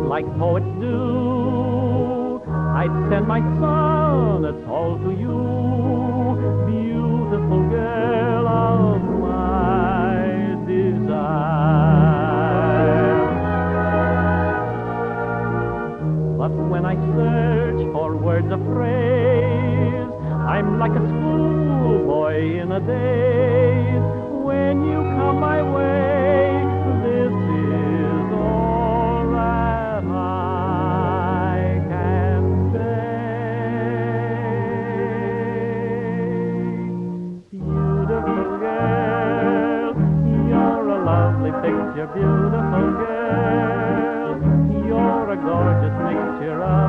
like poets do. I'd send my sonnets all to you, beautiful girl of my desire. But when I search for words of praise, I'm like a schoolboy in a daze. When you come my way, this is all that I can say. Beautiful girl, you're a lovely picture, beautiful girl, you're a gorgeous mixture of